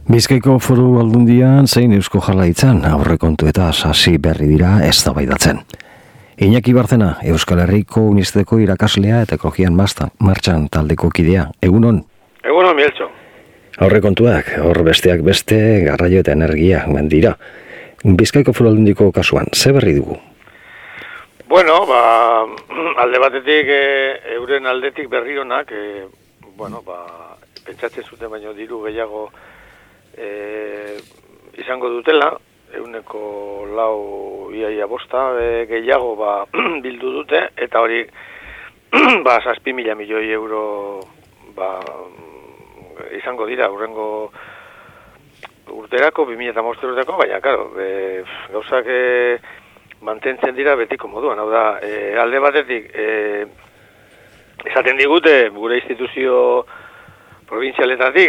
Bizkaiko Foru Aldundian zein Eusko Jaurlaritzan aurrekontu eta hasi berri dira eztabaidatzen. Iñaki Barcena, Euskal Herriko Unibertsitateko irakaslea eta ekologian martxan taldeko kidea. Egunon? Egunon, Mieltxo. Aurrekontuak, hor besteak beste, garraio eta energia dira. Bizkaiko Foru Aldundiko kasuan, ze berri dugu? Bueno, alde batetik, euren aldetik berri honak, pentsatzen zuten baino diru gehiago izango dutela, 4,4 gehiago bildu dute, eta hori 7.000 milioi euro izango dira urrengo urterako, 2015 urterako, baina, karo, gauzak mantentzen dira betiko moduan. Hau da, alde batetik, esaten digute, gure instituzio provinzialetatik,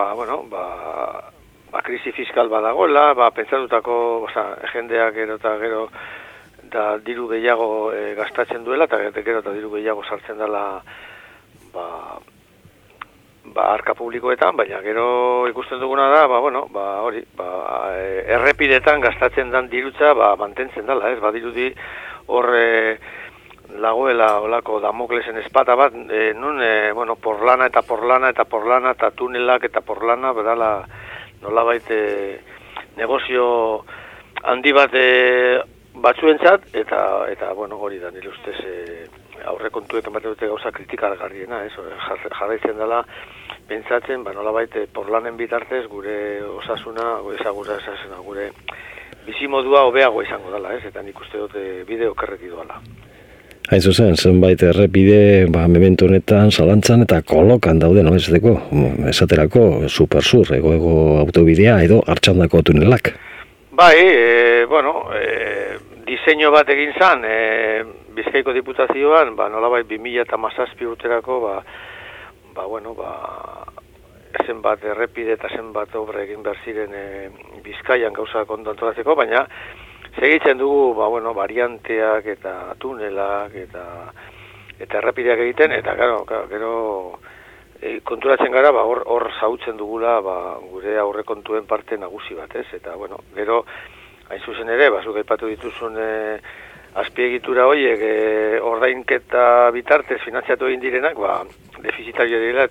krisi fiskal badagoela, pentsatutako jendeak gero eta gero da diru gehiago gastatzen duela, eta gero eta diru gehiago sartzen dela arka publikoetan, baina gero ikusten duguna da, errepidetan gastatzen den dirutza mantentzen dela, ez? Badirudi hor lagoela olako Damoklesen espada bat, porlana eta tunelak eta porlana, bedala nolabait negozio handi bat batzuentzat, eta hori da, nire ustez aurrekontuek ematen dute gauza kritikagarriena, jarraitzen dela, pentsatzen, nolabait porlanen bitartez gure osasuna, gure bizimodua hobeago izango dela, eta nik uste dute bide okerreti doala. Hain zuzen, zenbait errepide, memento honetan, zalantzan eta kolokan daude, no, esaterako supersur, ego autobidea edo hartxandako tunelak. Diseinu bat egin zan, Bizkaiko Diputazioan, nolabait 2017 urterako, zenbat errepide eta zenbat obra egin behar ziren Bizkaian gauzak ondo antolatzeko, baina segitzen dugu, varianteak eta tunelak eta errepideak egiten, eta gero konturatzen gara, hor zautzen dugula gure aurrekontuen parte nagusi bat, ez? Eta, gero, hain zuzen ere, zuk aipatu dituzun azpiegitura horiek ordainketa bitartez finantziatu egin direnak, defizitario direla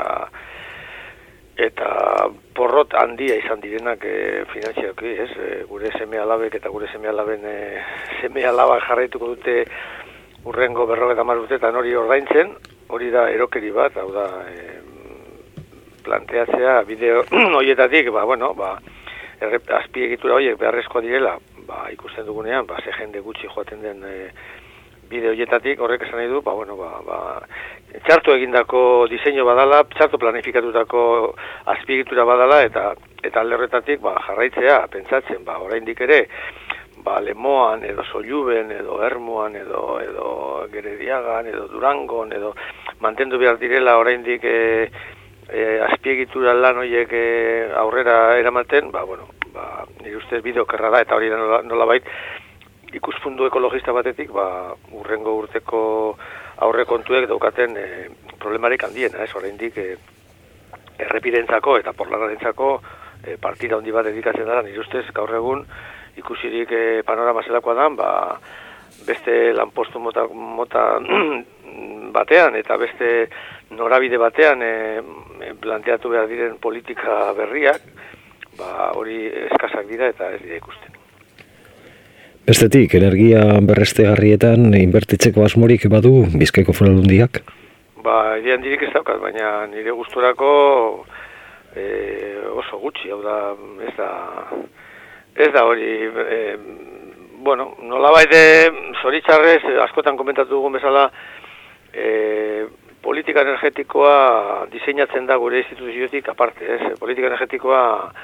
eta porrot handia izan direnak finantziakoki, ez? Gure seme-alabek eta gure seme-alaben seme-alabak jarraituko dute urrengo 50 urteetan hori ordaintzen, hori da erokeri bat, hau da planteatzea bideo horietatik, azpiegitura horiek beharrezkoa direla, ikusten dugunean, ze jende gutxi joaten den bide horietatik, horrek esan nahi du, txarto egindako diseinu badala, txarto planifikatutako azpiegitura badala, eta alde horretatik jarraitzea, pentsatzen, oraindik ere, Lemoan, edo Soiluben, edo Ermuan, edo Gerediagan, edo Durangon, edo mantendu behar direla oraindik azpiegitura lan horiek aurrera eramaten, nire ustez bide okerra da, eta hori da nolabait ikuspuntu ekologista batetik, urrengo urteko aurrekontuek daukaten problemarik handiena, ez oraindik errepidentzako eta porlanarentzako partida handi bat dedikatzen dara, nire ustez gaur egun ikusirik panorama zelakoa da, beste lanpostu mota batean eta beste norabide batean planteatu behar diren politika berriak, hori eskazak dira eta ez dira ikusten. Bestetik, energia berreztegarrietan inbertitzeko asmorik badu Bizkaiko Foru Aldundiak? Idea handirik ez daukat, baina nire gusturako oso gutxi, hau da, ez da hori, nolabait zoritxarrez, askotan komentatu dugun bezala, politika energetikoa diseinatzen da gure instituziotik aparte, ez? Politika energetikoa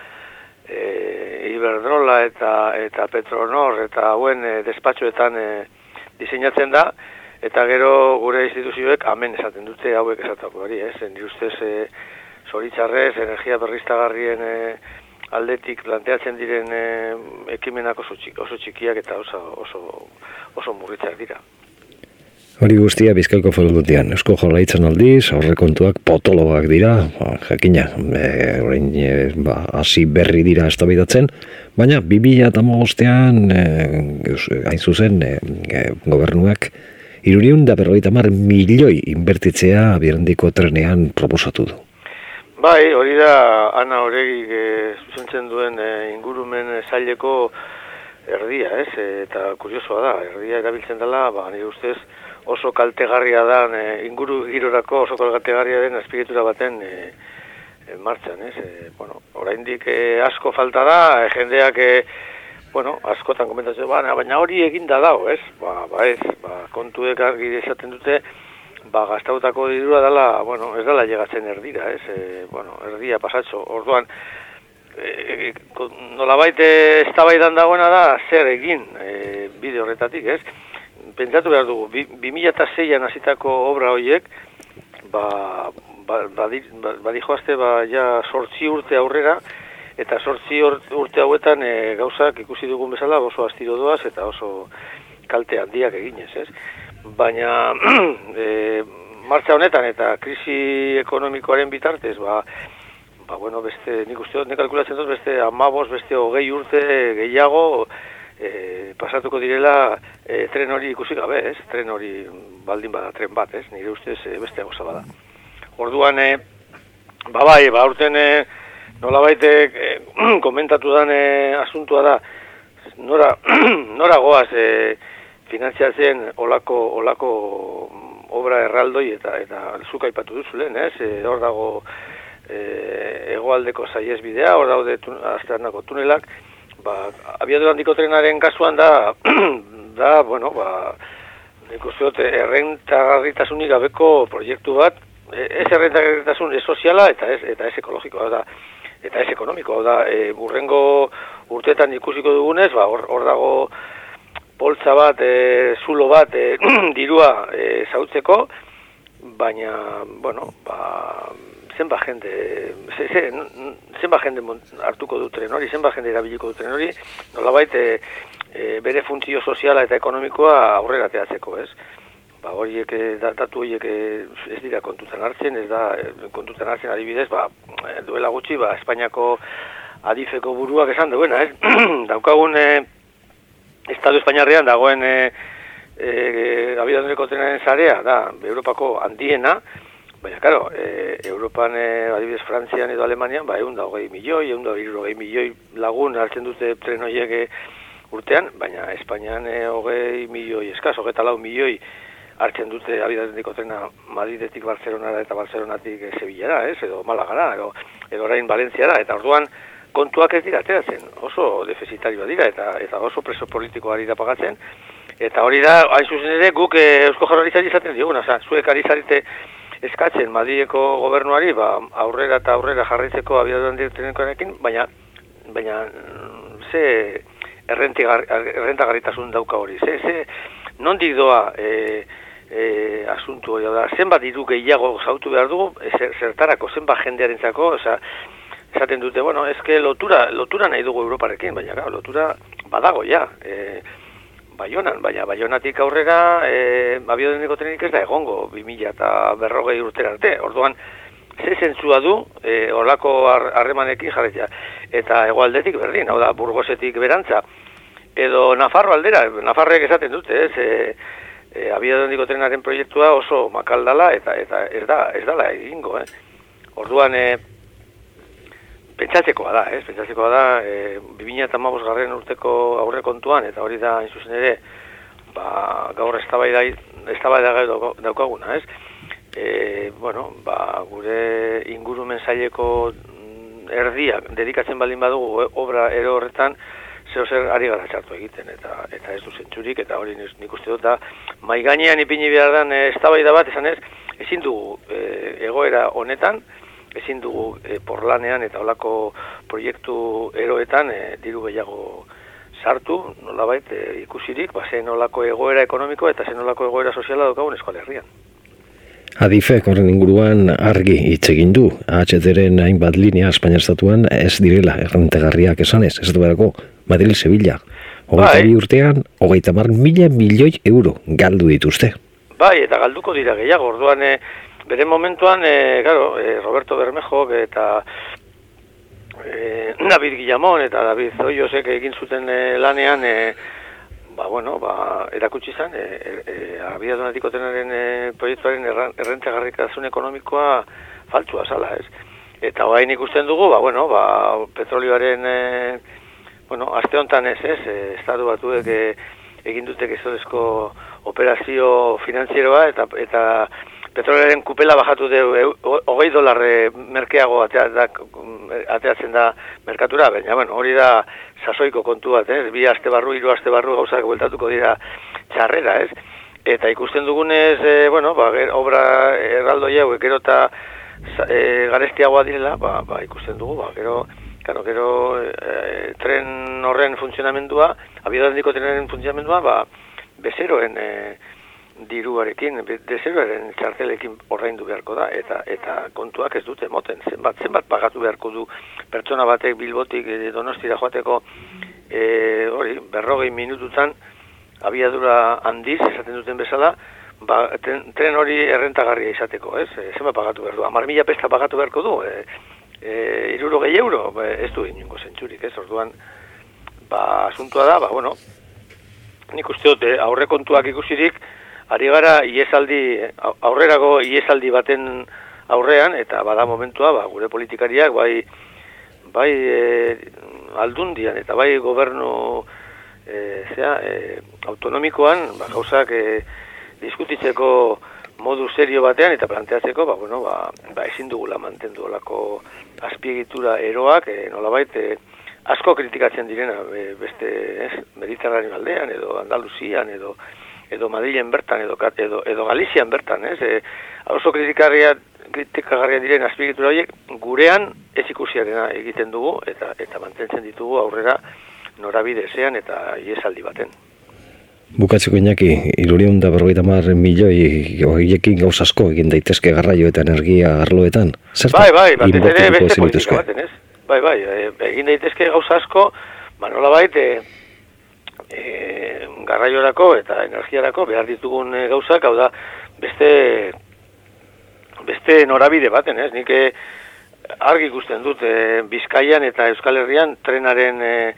Iberdrola eta Petronor eta hauen despatxoetan diseinatzen da, eta gero gure instituzioek amen esaten dute hauek esatako hori, ez? Nire ustez zoritxarrez, energia berriztagarrien aldetik planteatzen diren ekimenak oso txikiak eta oso murritzak dira. Hori guztia Bizkaiko Forundutian. Eusko Jaurlaritzan aldiz, aurrekontuak potoloak dira, jakina, orain hasi berri dira eztabaidatzen, baina 2015ean hain zuzen gobernuak 350 milioi inbertitzea Abiadurandiko trenean proposatu du. Bai, hori da Ana Oregik zuzentzen duen ingurumen saileko erdia, ez? Eta kuriosoa da, erdia erabiltzen dela, nire ustez oso kaltegarria da, inguru girorako oso kaltegarria den azpiegitura baten martxan, ez? Oraindik asko falta da, jendeak, askotan komentatzen, baina hori eginda dago, ez? Kontuek argi esaten dute, gastautako dirua dela, ez dela llegatzen erdira, ez? Erdia pasatxo, orduan, nolabait eztabaidan dagoena da zer egin bide horretatik, ez? Pentsatu behar dugu, 2006an hasitako obra horiek, badijoazte ja 8 urte aurrera, eta 8 urte hauetan gauzak ikusi dugun bezala oso astiro doaz eta oso kalte handiak eginez, ez? Baina martxa honetan eta krisi ekonomikoaren bitartez, beste, nik uste dut, kalkulatzen dut, beste 15, beste 20 urte gehiago pasatuko direla tren hori ikusi gabe, ez? Tren hori baldin bada, tren bat, ez? Nire ustez beste gauza bada. Orduan, aurten nolabait komentatu dan asuntua da, nora goaz finantziatzen olako obra erraldoi eta zuk aipatu duzu lehen, ez? Hor dago hegoaldeko saihesbidea, hor daude Aztarnako tunelak, Abiadurandiko trenaren kasuan nik uste dut errentagarritasunik gabeko proiektu bat, ez errentagarritasun soziala eta ez ekologikoa, eta ez ekonomikoa, burrengo urteetan ikusiko dugunez, hor dago poltza bat, zulo bat, dirua zautzeko, baina, zenba jende hartuko du tren hori, zenba jende erabiliko du tren hori, nolabait bere funtzio soziala eta ekonomikoa aurrera ateratzeko, ez? Horiek, datu horiek ez dira kontutan hartzen, ez da kontutan hartzen adibidez, duela gutxi, Espainiako adifeko buruak esan duena, ez? Daukagun Estado Espainiarrean dagoen Abiadurandiko trenaren sarea da Europako handiena, baina, karo, Europan, adibidez, Frantzian edo Alemanian, 120 milioi, 160 milioi lagun hartzen dute tren horiek urtean, baina Espainian 20 milioi eskaz, 24 milioi hartzen dute Abiadurandiko trena Madridetik Barcelonara eta Barcelonatik Sevillara, ez? Edo Malagara, edo orain Valentziara, eta orduan kontuak ez dira ateratzen, oso defizitarioa dira, eta oso preso politikoa dira pagatzen, eta hori da, hain zuzen ere, guk Eusko Jaurlaritzari izaten diogun, zuek ari zarete eskatzen Madrileko gobernuari, aurrera eta aurrera jarraitzeko Abiadurandiko trenekoarekin, baina ze errentagarritasun dauka hori, nondik doa asuntu hori, zenbat diru gehiago zautu behar dugu, zertarako, zenbat jendearentzako, esaten dute, eske lotura nahi dugu Europarekin, baina lotura badago ja, Baionatik aurrera Abiadurandiko trenik ez da egongo 2040 urtera arte. Orduan, ze zentzua du horlako harremanekin jarretzea. Eta hegoaldetik berdin, hau da, Burgosetik berantza. Edo Nafarro aldera, Nafarrek esaten dute, Abiadurandiko trenaren proiektua oso makaldala eta ez dala egingo. Orduan, pentsatzekoa da, 2015 urteko aurrekontuan, eta hori da, hain zuzen ere, gaur eztabaida daukaguna, ez? Gure ingurumen saileko erdiak dedikatzen baldin badugu obra ero horretan, zer ari gara txartu egiten, eta ez du zentzurik, eta hori nik uste dut da, mai gainean ipini behar den eztabaida bat, esan ez, ezin dugu egoera honetan, ezin dugu porlanean eta olako proiektu eroetan diru gehiago sartu, nolabait ikusirik, zen olako egoera ekonomiko eta zen olako egoera soziala daukagun Euskal Herrian. Adifek horren inguruan argi hitz egin du, AHT-ren hainbat linea Espainia estatuan ez direla errentegarriak esanez, ez duerako Madrid-Sevilla. 22 urtean, 30.000 milioi euro galdu dituzte. Bai, eta galduko dira gehiago, orduan bere momentuan, Roberto Bermejok eta David Guillamón eta David Zoyosek egin zuten lanean, erakutsi zen, abiadunatiko trenaren proiektuaren errentagarritasun ekonomikoa faltsua zala, ez? Eta orain ikusten dugu, petrolioaren, aste honetan estatu batuek egin dute gezorezko operazio finanzieroa eta petrolioaren kupela bajatu du $20 merkeago ateatzen da merkatura, baina hori da sasoiko kontu bat, ez? 2 aste barru, 3 aste barru gauzak bueltatuko dira txarrera, ez? Eta ikusten dugunez, obra erraldoi hauek gero eta garestiagoa direla, ikusten dugu, gero tren horren funtzionamendua, abiadunatiko trenaren funtzionamendua, bezeroen diruarekin, bezeroaren txartelekin ordaindu beharko da, eta kontuak ez dute moten, zenbat pagatu beharko du pertsona batek Bilbotik Donostira joateko 40 minututan abiadura handiz, esaten duten bezala, tren hori errentagarria izateko, ez? Zenbat pagatu behar du, 10.000 pesta pagatu beharko du, €60, ez du inongo zentzurik, ez? Orduan, asuntua da, nik uste dut, aurrekontuak ikusirik, ari gara aurrerago iesaldi baten aurrean, eta bada momentua, gure politikariak, bai aldundian, eta bai gobernu autonomikoan, gauzak diskutitzeko modu serio batean, eta planteatzeko, ezin dugula mantendu olako azpiegitura eroak, nolabait, asko kritikatzen direna, beste Mediterraneo aldean, edo Andaluzian, edo Madrilen bertan, edo Galizian bertan, oso kritikagarria diren azpiegitura horiek gurean ez ikusiarena egiten dugu, eta mantentzen ditugu aurrera norabide ezean eta iesaldi baten. Bukatzeko Iñaki, 350 milioi horiekin gauz asko egin daitezke garraio eta energia arloetan. Bai, batez ere beste politika baten, ez? Bai, egin daitezke gauz asko, nolabait, garraiorako eta energiarako behar ditugun gauzak, hau da, beste norabide baten, ez? Nik argi ikusten dut Bizkaian eta Euskal Herrian trenaren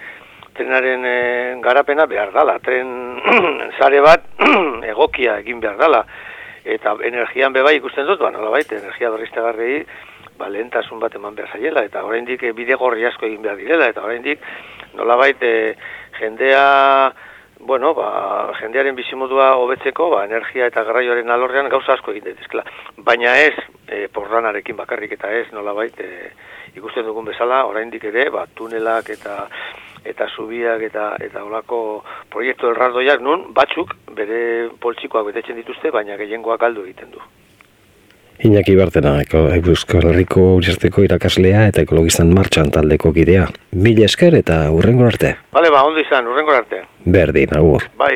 garapena behar dala, tren sare bat egokia egin behar dala, eta energian bebai ikusten dut, nolabait, energia berriztagarriei lehentasun bat eman behar zaiela, eta oraindik bidegorri asko egin behar direla, eta oraindik nolabait jendearen bizimodua hobetzeko, energia eta garraioaren alorrean gauza asko egin daitezkela, baina ez porlanarekin bakarrik, eta ez nolabait ikusten dugun bezala, oraindik ere, tunelak eta zubiak eta olako proiektu erraldoiak nun batzuk bere poltsikoak betetzen dituzte, baina gehiengoak galdu egiten du. Iñaki Bartena, Euskal Herriko Unibertsitateko irakaslea eta Ekologistan Martxan taldeko kidea. Mila esker eta hurrengora arte. Bale, ondo izan, hurrengora arte. Berdin, agur. Bai.